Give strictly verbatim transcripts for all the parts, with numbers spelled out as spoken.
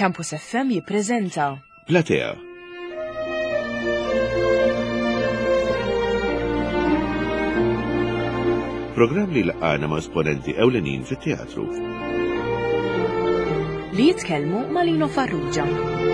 Campus F M jippreżenta Platea. Programm li laqana ma' esponenti ewlenin fit-teatru. li jitkellmu ma' Lino Farrugia.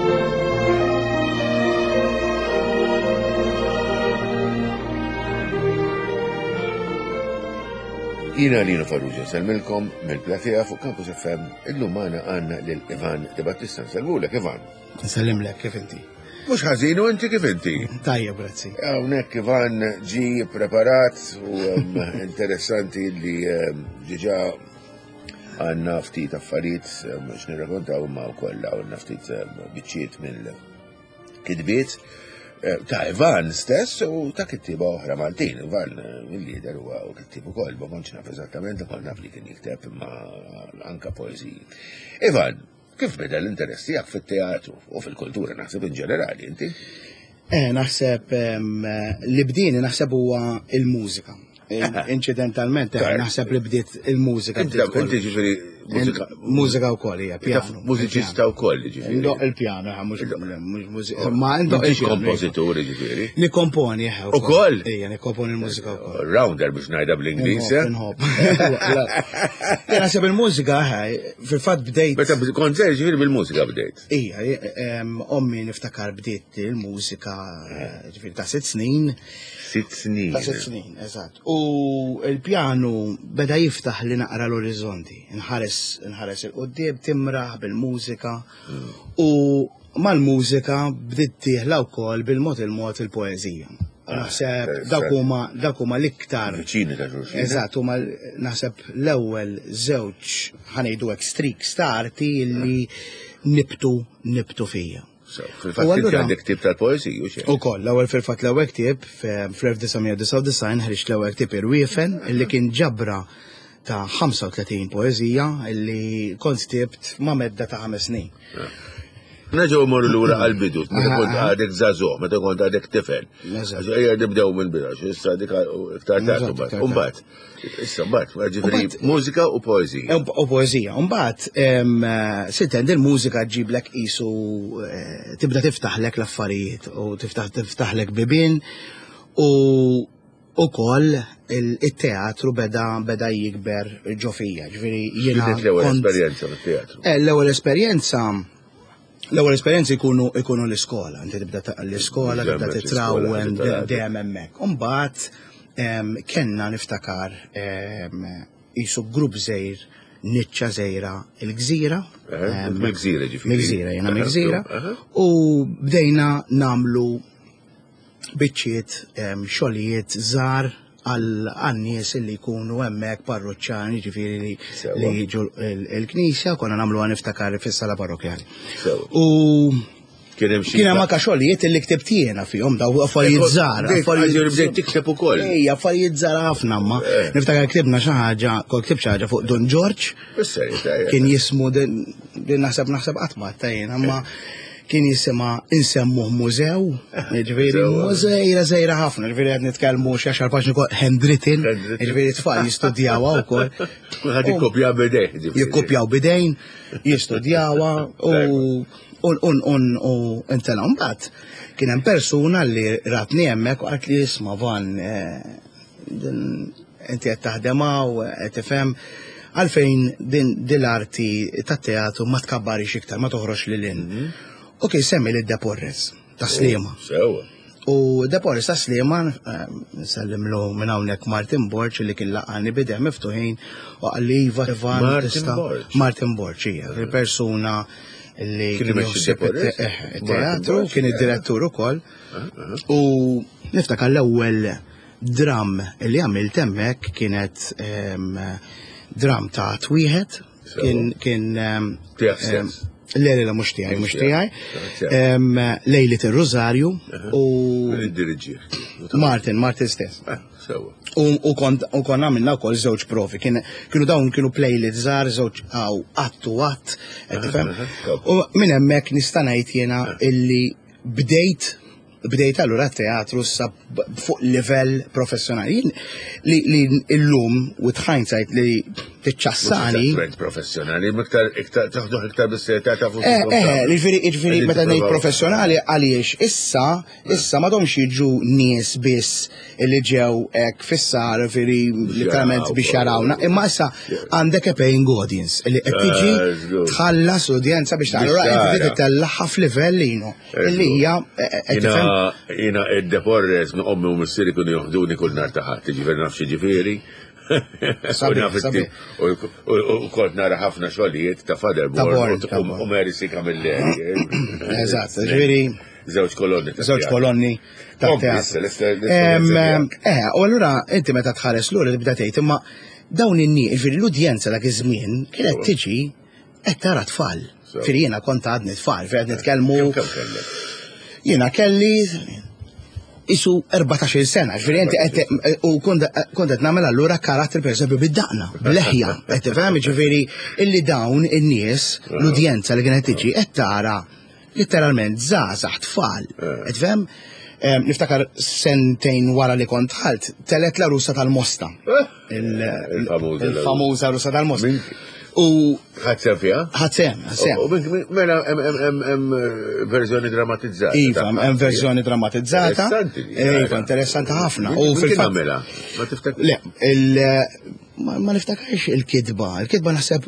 Jina Lino Farrugia, salmilkom mill-Platea fuq Campus F M, illum għana għanna l-Ivan De Battista. Salmulek, Ivan. Sallimlek, kif inti? Mux ħazinu, inti kif inti? Tajja, grazzi. Għawnek Ivan ġi preparat u interessanti li ġiġa għanna ftit affarijiet, mux nirrakontaw ma' u kolla għanna ftit biċċiet mill-kidbiet. Ta' Ivan stess u ta' kittiba oħra Maltin. Ivan mill-lider u għaw kittibu kol, ma konċ naf eżattament, kol naf li kien jikteb ma anka poeziji. Ivan, kif beda l-interess tijak fil-teatru u fil-kultura naħseb in ġenerali, inti? Eh, naħseb li bdini naħseb huwa il-mużika. Incidentalment, naħseb li bdiet il-mużika. Inti ġifiri mużika. Mużika u koll, hija, pjano. Mużiċista u koll, ġifiri. Indoq il-pjano, mux mużika. Ma indoq il-pjano. Kompożitori, ġifiri. Nikomponi, u koll? Ija, nikomponi il-mużika u koll. Rounder biex najda bl-Inglis, ja? Nħob. Naħseb il-mużika, fil-fat bdejt. Meta konzer ġifiri bil-mużika bdejt. Ija, ommi niftakar bdejt il-mużika, ġifiri ta' sitt snin. Sitt snin. Ta' sitt snin, eżatt. U il-pjanu beda jiftaħ li naqra l-orizzonti. Nħares nħares il-qoddib, timraħ bil-mużika. U mal-mużika bdiet tieħla wkoll bil-mod il-mod il-poeżija. Naħseb dak huma l-iktar. Viċini ta' xulxin. Eżatt, huma naħseb l-ewwel żewġ ħanejdu hekk streak starti li nibtu nibtu fija. Fil-fatt inti għandek ktib tal-poezija, u xejn? Ukoll, l-ewwel fil-fatt l-ewwel ktib fl-elf tisa' disa' disgħin ħriġ l-ewwel ktib irwiefen illi kien ġabra ta' ħamsa u tletin poezija illi kont ktibt ma' medda ta' ħames snin. Naġgħu morru lura għall-bidu, meta kont għadek żagħżugħ, meta kont għadek tifel. Ejja nibdew minn bidax, issa dik iktar tagħtu mbagħad. Imbagħad, issa mbagħad, ġifieri mużika u poeżija. U poeżija. Imbagħad siltend il-mużika ġiblek qisu tibda tiftaħlek l-affarijiet u tiftaħlek bibien u ukoll il-teatru beda beda jikber ġofija. Ġifieri jiena l-ewwel esperjenza fit-teatru. L-ewwel esperjenza L-ewwel esperjenzi jkunu jkunu l-iskola, inti tibda l-iskola, tibda titrawwen dejjem hemmhekk. Imbagħad kellna niftakar qisu grupp żgħir niċċa żgħira il-Gżira. Mill-Gżira ġifieri. Mill-Gżira, jiena mill-Gżira. U bdejna nagħmlu biċċiet xogħlijiet żgħar għal-nies li jkunu hemmhekk parroċċjani ġifieri li jiġu l-Knisja, konna nagħmluha niftakar fis-sala parrokjali. U kien hemm anke xogħlijiet li ktibt jiena fihom daw affarijiet żgħar. Bdejt tikteb ukoll. Ejja, affarijiet żgħar ħafna ma. Niftakar ktibna xi ħaġa, kont ktibt xi ħaġa fuq Don George. Kien jismu din naħseb naħseb qatt ma tajjin, imma kien jisima insemmuh mużew, ġifieri mużejra żgħira ħafna, ġifieri qed nitkellmu xi għaxar paġni handwritten, ġifieri tfal jistudjawha wkoll. Kulħadd jikkopja bidejn. Jikkopjaw bidejn, jistudjawha u intela mbagħad kien hemm persuna li ratni hemmhekk u qalt li isma' Van inti qed taħdem hawn qed tifhem għalfejn din l-arti tat-teatru ma tkabbarix iktar, ma toħroġ lil hinn. Ok, semmi li D-Porres ta' Sliema. Sewa. U D-Porres ta' Sliema, sellimlu minn hawnhekk Martin Borċ li kien laqani bideh miftuħin u għalli Iva Ivan. Martin Borċ. Martin Borċ, hija, il-persuna li kien jħossib it-teatru, kien id-direttur ukoll. U niftakar l-ewwel dram li għamilt hemmhekk kienet dram ta' twieħed, kien Lejli la mux tijaj, mux tijaj. Lejli il-Rosarju u Martin, Martin stess. U kon għamilna u kol żewġ provi. Kienu dawn kienu plejli żgħar żewġ għaw għattu għatt. U minn hemmhekk nista' ngħid jiena illi bdejt bdejt allura teatru sa fuq livell professjonali. Li illum with hindsight li tiċċassani. Trend professjonali, iktar iktar taħduh iktar bis-seta ta' fuq. Eh, eh, jiġifieri jiġifieri meta ngħid professjonali għaliex issa issa m'għadhomx jiġu nies biss li ġew hekk fissar jiġifieri literalment biex jarawna, imma issa għandek a paying audience li qed tiġi tħallas udjenza biex tara inti titellaħħa f'livell lienu illi hija jiena id-deporres ommi u missieri kienu joħduni kull nhar ta' ħadd, jiġifieri nafx jiġifieri. U kont nara ħafna xogħlijiet ta' Fatherboard u Merisi Kamilleri. Eżatt, ġifieri żewġ kolonni. Żewġ kolonni ta' teatru. Eh, u allura inti meta tħares lura li bda tgħid imma dawn in-nies, ġifieri l-udjenza dak iż-żmien kienet tiġi qed tara tfal. Ġifieri jiena kont għadni tfal, fejn qed nitkellmu. Jiena kelli isu erbatax-il sena, ġifieri inti qed u kont qed nagħmel allura karatter pereżempju bid-daqna, bl-leħja, qed tifhem ġifieri illi dawn in-nies l-udjenza li kienet tiġi qed tara letteralment żgħażagħ tfal, qed tifhem? Niftakar sentejn wara li kont ħalt telet la Russa tal-Mosta. Il-famuża Russa tal-Mosta. U ħadsem fiha? Ħadsem, ħadsem. U mela hemm verżjoni drammatizzata. Iva, hemm verżjoni drammatizzata. Iva, interessanti ħafna. U fil-fatt mela, ma tiftakar. Le, il ma niftakarx il-kidba, il-kidba naħseb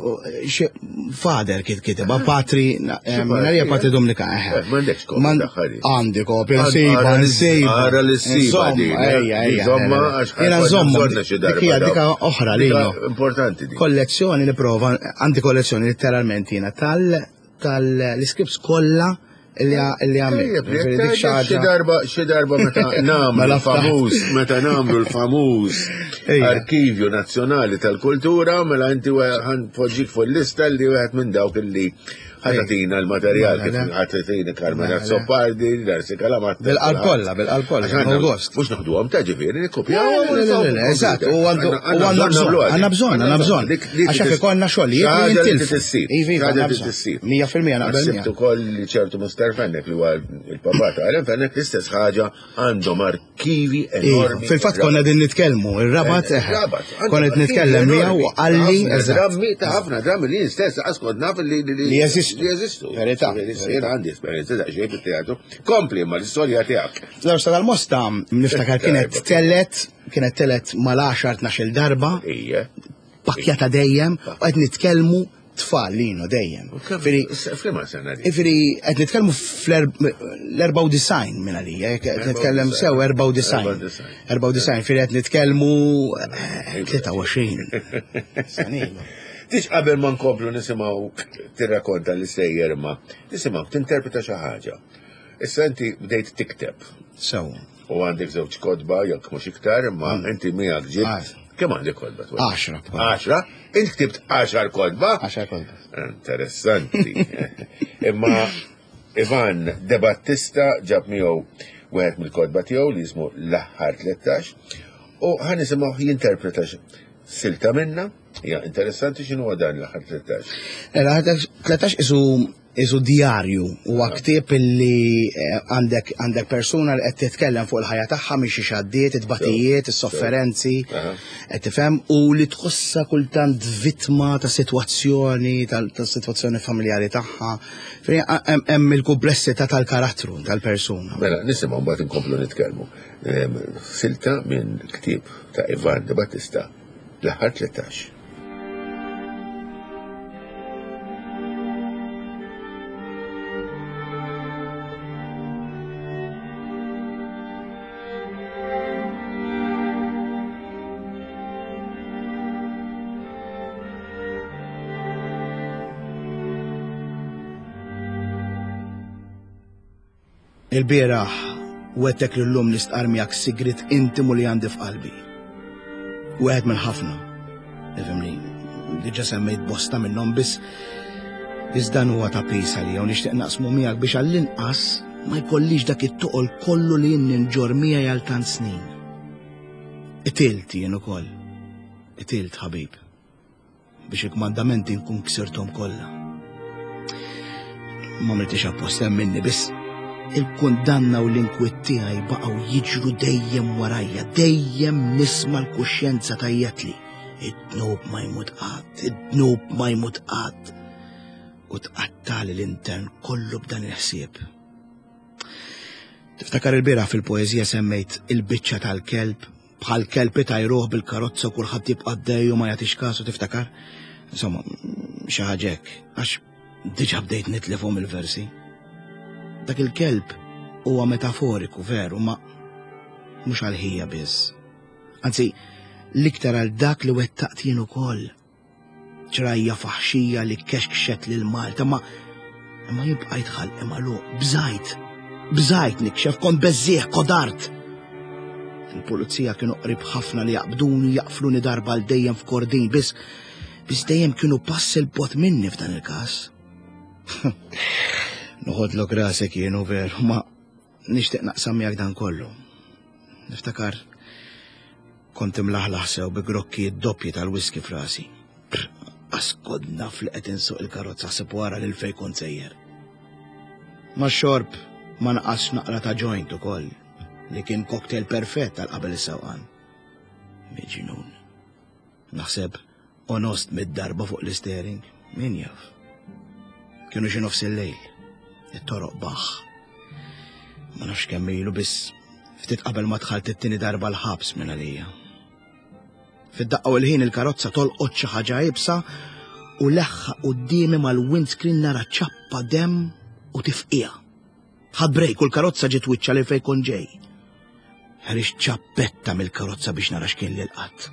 fader kidba, patri, minarija patri Dominika. M'għandekx kopja daħħali. Għandi kopja, nsejba, nsejba. Ara l-siba din. Insomma, jena nżomma, dikija dika oħra li importanti di. Kollezzjoni li prova, għandi kollezzjoni letteralment jena tal-scripts kollha li għamil. Xi darba xi darba meta nagħmlu l-famuż, meta nagħmlu l-famuż Arkivju Nazzjonali tal-Kultura, mela inti ħanpoġġik fuq il-lista li wieħed minn dawk illi ħatatina l-materjal kif ħatatina Carmela Zoppardi, Darsi Kalamat. Bil-qalb kollha, bil-qalb kollha. Mhux naħduhom ta' ġifieri nikkopjaw. Eżatt, u għandna bżonn, għandna bżonn, għandna bżonn. Għax hekk ikollna xogħlijiet jintilfu. Mija fil-mija naqbel mija. Sibt ukoll li ċertu Mister Fennek li huwa il-papà ta' Ellen Fennek l-istess ħaġa għandhom arkivi enormi. Fil-fatt konna din nitkellmu, ir-rabat konna qed nitkellem miegħu għalli drammi ta' ħafna drammi li stess għaskod naf li jeżistu. Li jeżistu. Verità. Jien għandi esperjenza ta' xejn fit-teatru. Kompli ma l-istorja tiegħek. L-Orsa tal-Mosta niftakar kienet telet, kienet telet mal-għaxar tnax-il darba. Ija. Pakkjata dejjem, u qed nitkellmu tfal lino dejjem. Flima sena di. Ifri qed nitkellmu fl-erba' u disajn minn għalija, qed nitkellem sew erba' u disajn. erba' u disajn, firri qed nitkellmu tlieta u għoxrin. Tix qabel ma nkomplu nisimgħu tirrakkonta l-istejjer ma nisimgħu tinterpreta xi ħaġa. Issa inti bdejt tikteb. Sew. U għandek żewġ kodba jekk mhux iktar, imma inti miegħek ġibt. Kemm għandek kodba? Għaxra. Għaxra? Int ktibt għaxar kodba? Għaxar kodba. Interessanti. Imma Ivan De Battista ġab miegħu wieħed mill-kodba tiegħu li jismu l-aħħar tlettax u ħan nisimgħu jinterpreta silta minna. Ja, interessanti xinu għadan l-ħar tlettax. L-ħar tlettax isu djarju u għaktib li għandek persona li qed titkellem fuq il-ħajja tagħha miex xaddiet, it-batijiet, is-sofferenzi, qed tifhem u li tħossa kultant vittma ta' sitwazzjoni, ta' sitwazzjoni familjari tagħha. Hemm il-kumplessità tal-karattru tal-persuna. Mela, nisimgħu mbagħad inkomplu nitkellmu. Silta minn ktieb ta' Ivan De Battista l-aħħar tlettax. Il-bieraħ wettek l-lum l-istqar miegħek sigrit intimu li għandi f'qalbi. Wieħed minn ħafna. Ifhimni, diġà semmejt bosta minnhom biss iżda huwa ta' pisa li jew nixtieq naqsmu miegħek biex għall-inqas ma jkollix dak it-toqol kollu li jien ninġor miegħi għal tant snin. Itilt jien ukoll. Itilt ħabib. Biex il-kmandamenti nkun ksirthom kollha. Ma miltix apposta minni biss il-kundanna u l-inkwiet tiegħi baqgħu jiġru dejjem warajja, dejjem nisma' l-kuxjenza tajjatli id-dnub ma jmut qatt, id-dnub ma jmut qatt. U tqattali l-intern kollu b'dan il-ħsieb. Tiftakar il-bira fil-poezija semmejt il-biċċa tal-kelb, bħal kelb itajruh bil-karozza u kulħadd jibqa' dej u ma jagħtix kasu, tiftakar? Insomma, xi ħaġa hekk, għax diġà bdejt nitlefhom il-versi. Dak il-kelb huwa metaforiku veru, ma mhux għal ħija biss. Anzi, l-iktar għal dak li wettaqt jien ukoll. ċrajja faħxija li kexkxet lil Malta, ma ma jibqa' jitħall imalu bżajt, bżajt nikxef kon beżieħ kodart. Il-pulizija kienu qrib ħafna li jaqbduni jaqfluni darba l dejjem f'kordin, biss biss dejjem kienu pass il-bot minni f'dan il-każ. Noħodlok rasek jienu veru, ma nixtieq naqsam jak dan kollu. Niftakar kont imlaħlaħ sew bi grokki d-doppji tal-whisky f'rasi. Askodna fl-qed insuq il-karozza ħseb wara lil fejn kont sejjer. Ma xorb ma naqas naqra ta' joint ukoll li kien cocktail perfett tal qabel is-sewqan. Miġnun. Naħseb onost mid-darba fuq l-istering, min jaf. Kienu xi nofs il-lejl, it-toroq baħ. Ma nafx kemm ilu biss ftit qabel ma dħalt it-tieni darba l-ħabs minn għalija. Fid-daqqa u l-ħin il-karozza tolqot xi ħaġa jibsa u leħħa qudiemi mal-windscreen nara ċappa demm u tifqija. Ħadd brejk u l-karozza ġiet wiċċa li fejn kon ġej. Ħarix ċappetta mill-karozza biex nara x'kien li l-qatt.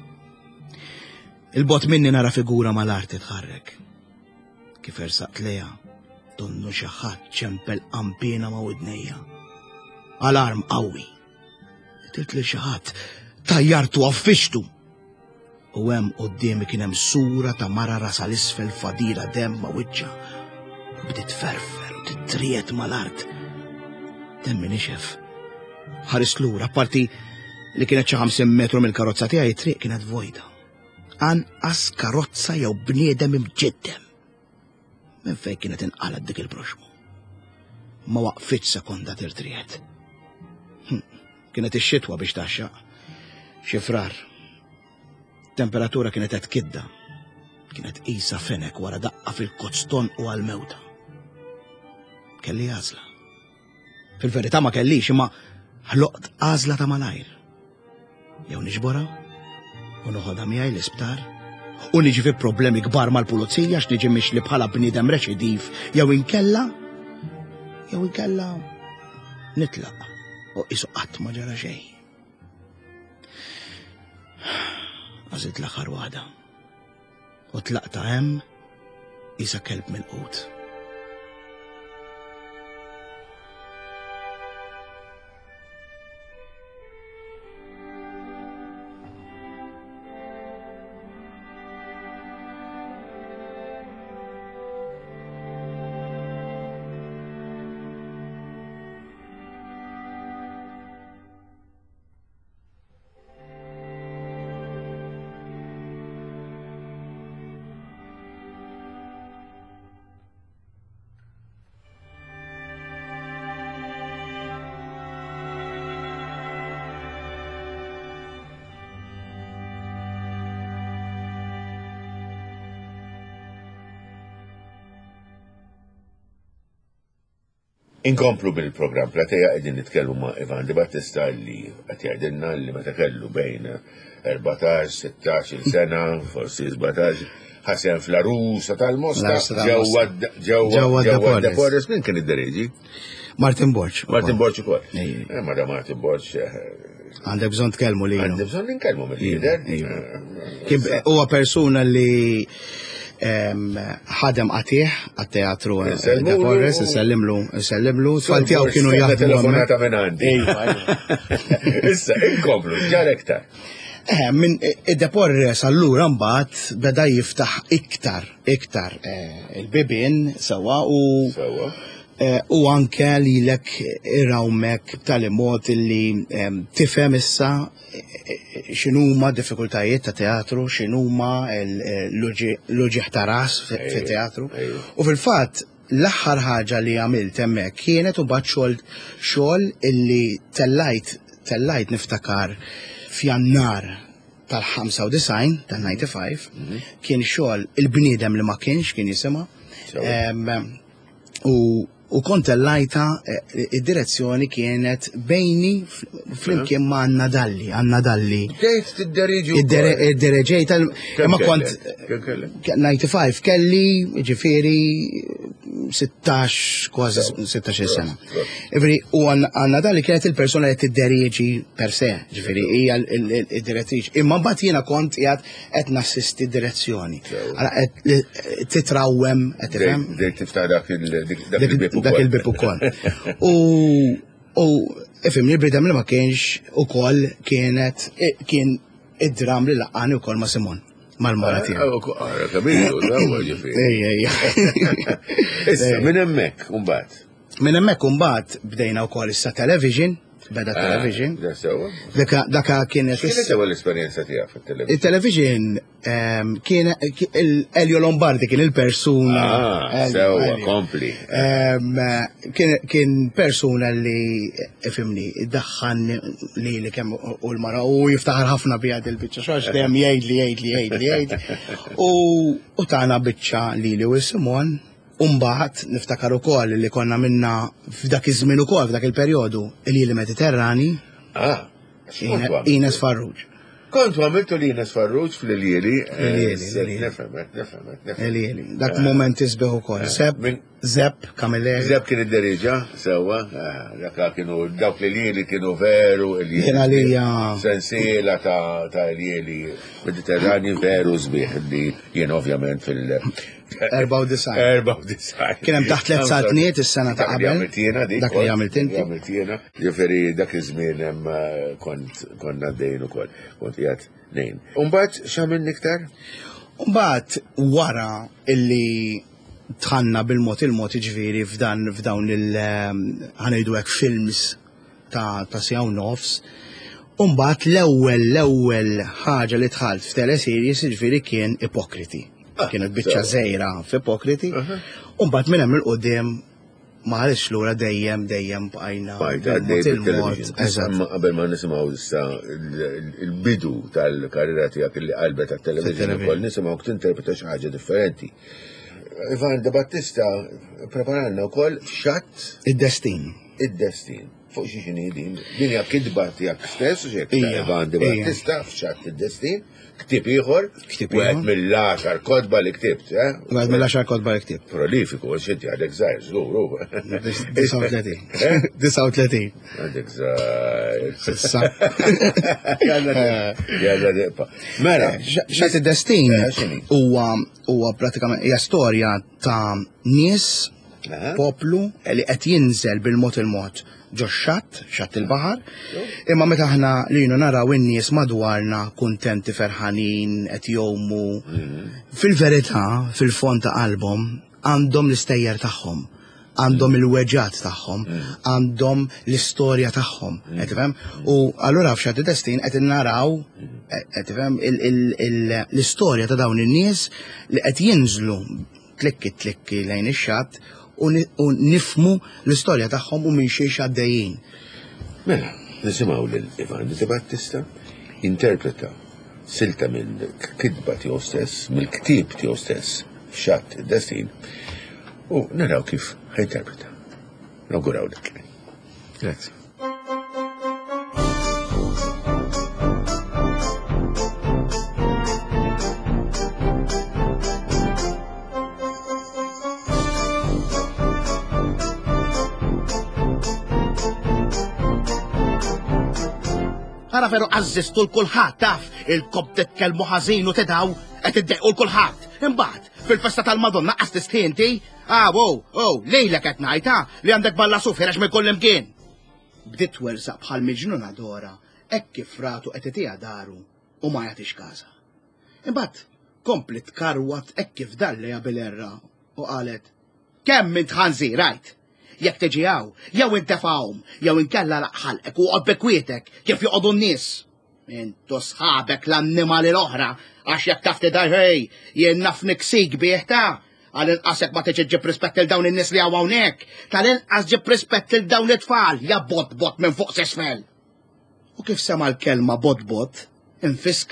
Il-bot minni nara figura mal-art titħarrek. Kif ersaqt lejha, donnu xi ħadd ċempel qampina ma' widnejja. Alarm qawwi. Tilt li xi ħadd tajjartu affixtu. U hemm qudiemi kien hemm sura ta' mara rasa l-isfel fadila demm ma' wiċċa. U bdiet ferfer u titriet mal-art. Demmi nixef. Ħares lura, apparti li kienet xi ħamsin metru mill-karozza tiegħi triq kienet vojda. Anqas karozza jew bniedem imġiddem. Minn fejn kienet inqalet dik il-proxmu. Ma waqfitx sekonda tirtriet. Kienet ix-xitwa biex taxxaq. Xi frar. Temperatura kienet qed kidda. Kienet qisha fenek wara daqqa fil-kozzton u għal-mewta. Kelli għażla. Fil-verità ma kellix imma ħloqt għażla ta' malajr. Jew niġbora u noħodha miegħi l-isptar u niġi fi problemi kbar mal-pulizija x'niġi mixli bħala bniedem reċidiv jew inkella jew inkella nitlaq u qisu qatt ma ġara xejn. Għażilt l-aħħar waħda u tlaqta hemm qisha kelb mill-qut. Inkomplu bil-programm Plateja qegħdin nitkellmu ma' Ivan Di Battista li qed jgħidilna li meta kellu bejn erbatax, sittax-il sena, forsi sebgħatax, ħasem fl-Arusa tal-Mosta ġewwa Deporres. Min kien id-dereġi? Martin Borċ. Martin Borċ ukoll. Mara Martin Borċ. Għandek bżonn tkellmu li. Għandek bżonn ninkellmu mill-lider. Huwa persuna li ħadem għatih għat-teatru Deporres, isellimlu, isellimlu, tfaltijaw kienu jaħdmu. Telefonata minn għandi. Issa, inkomplu, ġarektar. Minn id-Deporres allura mbagħad beda jiftaħ iktar, iktar il-bibien sewa u u anke lilek irawmek b'tali mod li tifhem issa x'inhuma diffikultajiet ta' teatru, x'inhuma l-loġieħ ta' ras fi teatru. U fil-fatt l-aħħar ħaġa li għamilt hemmhekk kienet imbagħad xogħol xogħol illi tellajt tellajt niftakar f'Jannar tal-ħamsa u disajn, tal-ninety-five, kien xogħol il-bniedem li ma kienx kien jisimha. U kont lajta id-direzzjoni kienet bejni flimkien ma' Anna Dalli, Anna Dalli. Dejt t-dereġu. Id-dereġej tal- ma kont ninety-five kelli ġifieri sixteen kważi sixteen sena. Ġifieri u Anna Dalli kienet il-persuna li tiddereġi per se, ġifieri hija id-direttriċ. Imma mbagħad jiena kont qiegħed qed nassisti d-direzzjoni. Titrawwem qed tifhem. Dejt tiftaħ dak il-bib dak il-bib ukoll. U ifhimni l-bridem li ma kienx ukoll kienet kien id-dram li laqqani wkoll ma' Simon mal-mara tiegħu. Kabilu, dawa ġifieri. Ejja, Issa minn hemmhekk imbagħad. Minn hemmhekk imbagħad bdejna wkoll issa television, beda television. Da sewa. Daka kienet. X'kienet sewa l-esperjenza tiegħek fit-television? Il-television kien Elio Lombardi kien il-persuna. Ah, sewa, kompli. Kien persuna li ifimni iddaħħan li li kemm u l-mara u jiftaħar ħafna bijad il-biċċa xax dejjem jgħid li jgħid li jgħid li jgħid. U tagħna biċċa li li u Simon. Umbaħt niftakar ukoll li konna minna f'dak iż-żmien ukoll f'dak il-perjodu il-Jili Mediterrani. Ah, Ines Farrugia. Kontu għamiltu li Ines Farrugia fl-Jili. Il-Jili. Nefemet, nefemet. Il-Jili. Dak moment isbeħ ukoll. Sepp, Zepp, Kamilleri. Zepp kien id-dereġa, sewa. Dak kienu dawk l-Jili kienu veru. Kien għalija. Sensiela ta' il-Jili Mediterrani veru sbieħ li jien ovvjament fil- Erba' u disajn. Erba' u disajn. Kien hemm taħt tliet satniet is-sena ta' qabel. Dak li għamilt inti. Għamilt jiena. Ġifieri dak iż-żmien hemm kont konna għaddejn ukoll. Kont qiegħed nejn. Umbagħad x'għamilni iktar? Umbagħad wara illi tħanna bil-mod il-mod ġifieri f'dan f'dawn il-ħanejdu hekk films ta' ta' sjaw nofs. Umbagħad l-ewwel l-ewwel ħaġa li dħalt f'teleseries ġifieri kien Ipokriti. Kienet biċċa żejra f'Ipokriti. Umbagħad minn hemm il-qudiem ma ħarex lura dejjem dejjem bqajna. Qabel ma nisimgħu issa il-bidu tal-karriera tiegħek li qalbet tat-televiżjoni ukoll nisimgħu tinterpreta xi ħaġa differenti. Ivan De Battista preparanna wkoll xatt id-destin. Id-destin. Fuq xi xini din. Din hija kidba tiegħek stess u xejn. Ivan De Battista f'xatt id-destin. Ktib ieħor, wieħed mill-għaxar kodba li ktibt, eh? Wieħed mill-għaxar kodba li ktibt. Prolifiku, xinti għadek żgħir, żgur. Disa u tletin. Disa u tletin. Għadek żgħir. Sissa. Jalla deqpa. Mela, xat id-destin huwa pratikament hija storja ta' nies, poplu li qed jinżel bil-mod il-mod ġo xatt, xatt il-baħar, imma meta aħna li naraw in-nies madwarna kuntenti ferħanin qed jgħumu. Fil-verità, fil-fond ta' qalbhom għandhom l-istejjer tagħhom, għandhom il-weġġat tagħhom, għandhom l-istorja tagħhom, qed tifhem? U allura f'xatt id-destin qed naraw qed tifhem l-istorja ta' dawn in-nies li qed jinżlu tlikki tlikki lejn ix-xatt u nifmu l-istorja tagħhom u minn xiex għaddejjin. Mela, nisimgħu lil Ivan De Battista interpreta silta minn kidba tiegħu stess, mill-ktieb tiegħu stess f'xatt id-destin u naraw kif ħajterpreta. Nawguraw dak. Grazie. Għara veru għazzistu l-kulħat, taf, il-kob titkelmu ħażin u tidaw, qed iddeqqu l-kulħat. Imbagħad, fil-festa tal-Madonna qas tistħinti, ah, wow, wow, lejlek qed ngħidha li għandek balla sufir għax minn kull imkien. Bdiet wersaq bħal miġnuna dora, hekk kif fratu qed itiha daru u ma jagħtix każa. Imbagħad kompli tkarwat hekk kif dallejha bil-erra u qalet: kemm int ħanżir rajt? Jekk tiġi hawn, jew intefawhom, jew inkella laqħalqek u qod bekwietek kif joqogħdu n-nies. Intu sħabek l-annimali l-oħra għax jekk taf tidajħej jien naf niksik bieħta. Għal-inqasek ma tiġi ġib rispett il dawn in-nies li hawn hawnhekk. Tal-inqas ġib rispett il dawn it-tfal, ja bot-bot minn fuq s'isfel. U kif sema l-kelma bot-bot, infiska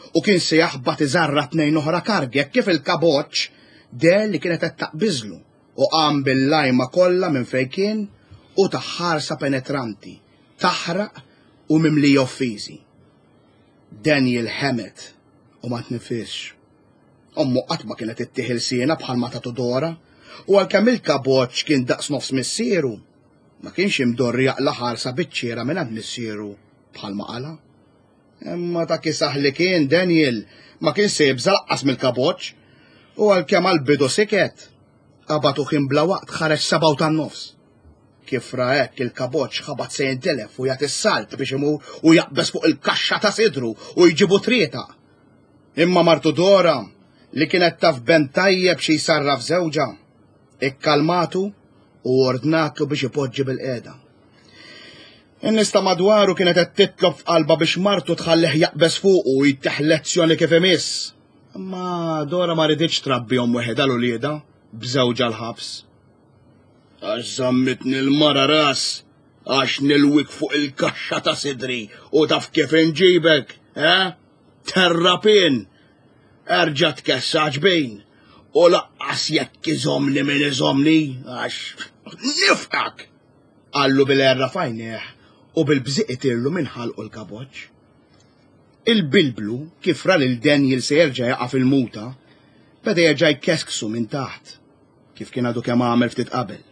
u kien se jaħbat iżarra tnejn oħra kargek kif il-kaboċ der li kienet qed taqbiżlu u qam bil-lajma kollha minn fejn kien u taħħarsa penetranti, taħraq u mimli offiżi. Daniel ħemet u ma tnifisx. Ommu qatt ma kienet ittieħil siena bħal ma tagħtu Dora u għalkemm il-kaboċ kien daqs nofs missieru ma kienx imdorri jaqla ħarsa biċċiera minn għand missieru bħal ma qala. Imma ta' kisaħ li kien Daniel ma kien se jibża laqqas mill-kaboċ u għalkemm għall-bidu siket qabatu kien bla waqt ħareġ sabaw tan-nofs. Kif ra hekk il-kaboċ ħabat se jintelef u jagħti s-salt biex imur u jaqbes fuq il-kaxxa ta' sidru u jġibu trieta. Imma martu Dora li kienet taf ben tajjeb xi jsarraf żewġa, ikkalmatu u ordnatlu biex ipoġġi bil-qiegħda. In-nista madwaru kienet qed titlob f'qalba biex martu tħallih jaqbes fuq u jitteħ lezzjoni kif imiss. Imma Dora ma riditx trabbihom weħed għal ulieda b'żewġa l-ħabs. Għax żammitni l-mara ras, għax nilwik fuq il-kaxxa ta' sidri u taf kif inġibek, eh? Terrapin, erġa' tkessa ġbejn u laqqas jekk iżomni min iżomni għax nifhak. Qallu bil-erra fajneħ u bil-bżiq irlu minn ħalqu l-kaboċ. Il-bilblu kif ra lil Daniel se jerġa' jaqa' fil-muta, beda jerġa' jkesksu minn taħt, kif kien għadu kemm għamel ftit qabel.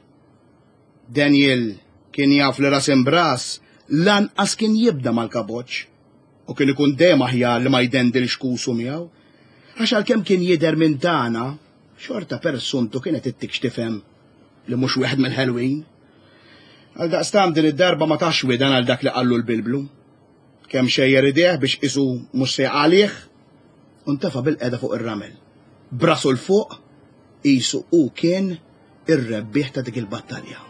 Daniel kien jaf li ras imbras lanqas kien jibda mal-kaboċ u kien ikun dejjem aħjar li ma jdendi l-xkusu miegħu, għax għalkemm kien jidher minn tagħna xorta persuntu kienet ittik tifhem li mhux wieħed mill-ħelwin. Għal daqstam din id-darba ma tax widan għal dak li qallu l-bilblu. Kemm xejjer idejh biex isu mhux se għalih u ntefa' bil-qeda fuq ir-ramel. Brasu l-fuq qisu u kien ir-rebbieħ ta' dik il-battalja.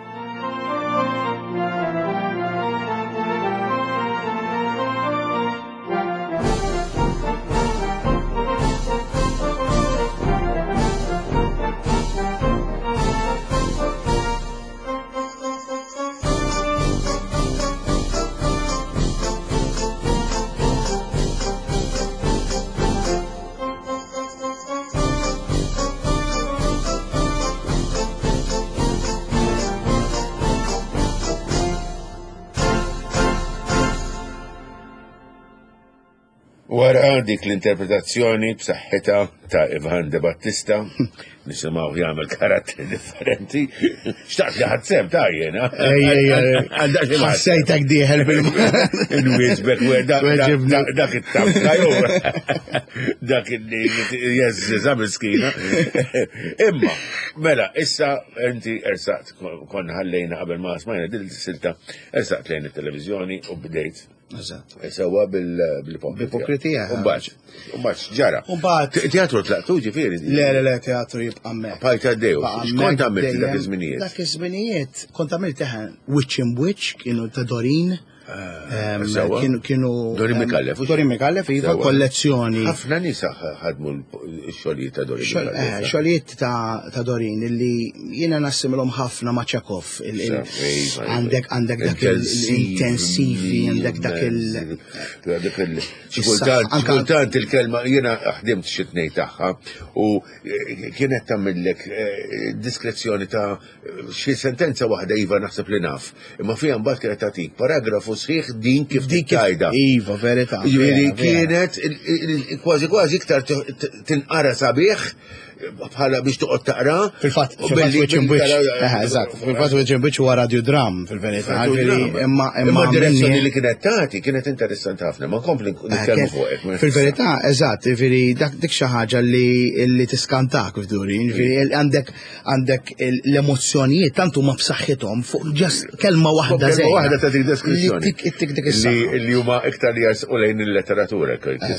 Wara dik l-interpretazzjoni b'saħħitha ta' Ivan De Battista, nisimgħu jagħmel karatteri differenti, xtaqt li ħadsem ta' jiena. Ħassejtek dieħel bil-wieġbek dak it-tabka jew dak jeżża miskina. Imma, mela, issa inti ersaqt konna ħallejna qabel ma smajna din is-silta, ersaqt lejn it-televiżjoni u bdejt. Eżatt. Sewa bil-ipokritija. Umbaċ. Umbaċ, ġara. Umbaċ. Teatru tlaqtu ġifieri. Le, le, le, teatru jibqa' mek. Pajta d-dew. Kont għamilt dak iż-żminijiet? Dak iż-żminijiet kont għamilt teħen Witch in Witch, kienu ta' Dorin. Kienu. Dorin Mikallef. Dorin Mikallef, iva kollezzjoni. Ħafna nisa ħadmu x-xogħlijiet ta' Dorin Mikallef. Xogħlijiet ta' Dorin illi jiena nassimilhom ħafna ma' Ċekov. Għandek għandek dak l-intensivi, għandek dak il- dak il- Kultant il-kelma jiena ħdimt xi tnejn tagħha u kienet tagħmellek diskrezzjoni ta' xi sentenza waħda iva naħseb li naf. Imma fiha mbagħad kienet tagħtik paragrafu sħiħ din kif dik tajda. Iva, verità. Jiġifieri kienet kważi kważi iktar tinqara sabiħ bħala biex toqgħod taqra. Fil-fatt, Witch in Witch. Eżatt, fil-fatt Witch in Witch huwa radio dram fil-verità. Imma imma d-direzzjoni li kienet tagħti kienet interessanti ħafna, ma nkompli nitkellmu fuq. Fil-verità, eżatt, jiġifieri dik xi ħaġa li tiskantak f'duri, jiġifieri għandek għandek l-emozzjonijiet tant huma b'saħħithom fuq ġast kelma waħda żejn. Kelma waħda ta' dik deskrizzjoni. Tik dik is-saħħa. Li huma iktar li jarsqu lejn il-letteratura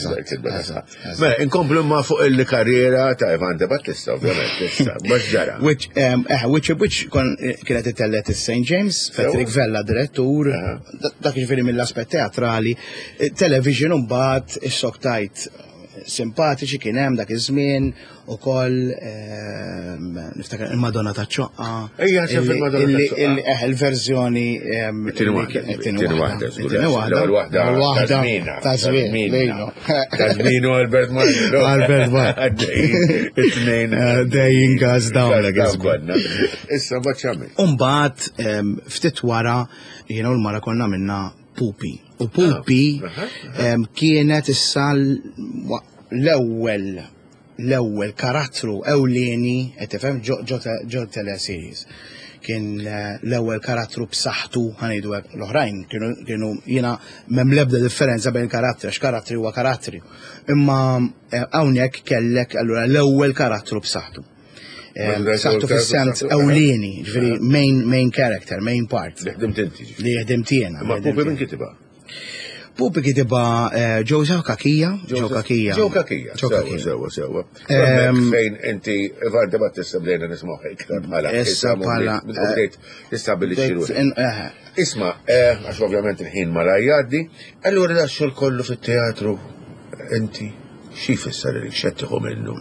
Mela, inkomplu ma fuq il-karriera ta' Ivan De Battista, ovvjament, issa, mhux ġara. Which which which kienet ittellet is-Saint James, Patrick Vella direttur, dak jiġifieri mill-aspett teatrali, television u mbagħad is-soktajt simpatiċi kien hemm dak iż-żmien ukoll niftakar il-Madonna taċ-ċoqqa. Ejja nsef il-Madonna taċ-ċoqqa. Il-verżjoni Tieni waħda. Tieni waħda. Tieni waħda. Waħda ta' żmien. Ta' żmien u Albert Marley. Albert Marley. It-tnejn. Dejjin gas dawn dak iż-żmien. Issa b'ċamil. Umbagħad ftit wara jiena u l-mara konna minna Pupi. U Pupi kienet issa l-ewwel l-ewwel karattru ewlieni qed tifhem ġo teleseries. Kien l-ewwel karattru b'saħħtu ħanejdu hekk l-oħrajn kienu jiena m'hemm l-ebda differenza bejn karattri għax karattri huwa karattri. Imma hawnhekk kellek allura l-ewwel karattru b'saħħtu. Saħtu fis-sens ewlieni, ġifieri main main character, main part. Li ħdimt inti. Li ħdimt jiena. Ma Pupi min kitibha? Pupi kitibha Joe Kakija. Joe Kakija. Joe Kakija. Sewa, sewa. Fejn inti Varda Battista bdejna nismgħu iktar bħala. Issa bħala. Tistabbilixxi. Isma', għax ovvjament il-ħin mara jgħaddi, allura da xogħol kollu fit-teatru inti xi jfisser li x'qed tieħu minnu?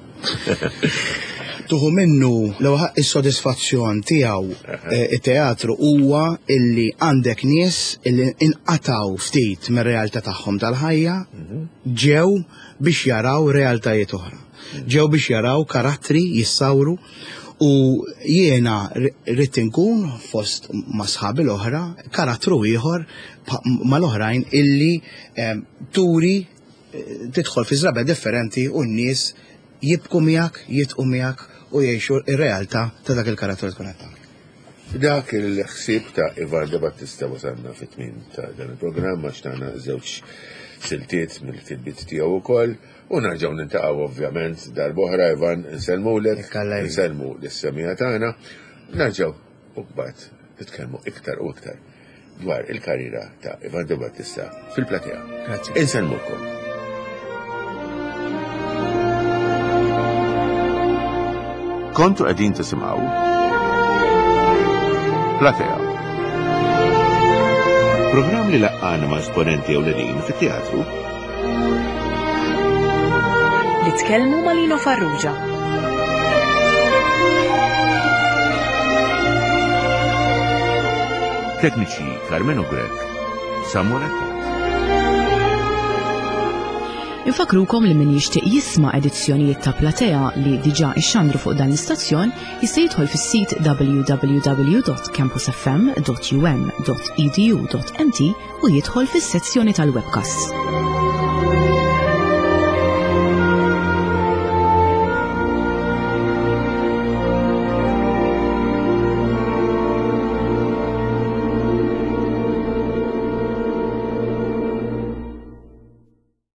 Tuħu minnu l-ewwel is-sodisfazzjon tiegħu it-teatru huwa illi għandek nies illi inqataw ftit mir-realtà tagħhom tal-ħajja ġew biex jaraw realtajiet oħra. Ġew biex jaraw karattri jissawru u jiena rrid inkun fost ma' sħabi l-oħra karattru ieħor mal-oħrajn illi turi tidħol fi żrabet differenti u n-nies jibku miegħek, jitqu miegħek u jgħixu ir-realtà ta' dak il-karattru tkun qed tagħmel. Dak il-ħsieb ta' Varda Battista wasalna fit-tmiem ta' dan il-programm għax tagħna żewġ siltiet mill-tibbiet tiegħu wkoll u nerġgħu nintaqgħu ovvjament darb'oħra Ivan insellmulek, insellmu lis-semija tagħna, nerġgħu u mbagħad nitkellmu iktar u iktar dwar il-karriera ta' Varda Battista fil-platea. Grazzi. Insellmulkom. Kontu qegħdin tisimgħu Platea. Programm li laqqana ma' esponenti ewlenin fit-teatru li tkellmu ma' Lino Farrugia. Tekniċi Carmen Ugrek, Samuel. Infakrukom li min jixtieq jisma' edizzjonijiet ta' Platea li diġà ixxandru fuq dan l-istazzjon jista' jidħol fis-sit w w w dot campus f m dot u m dot e d u dot m t u jidħol fis-sezzjoni tal-webcasts.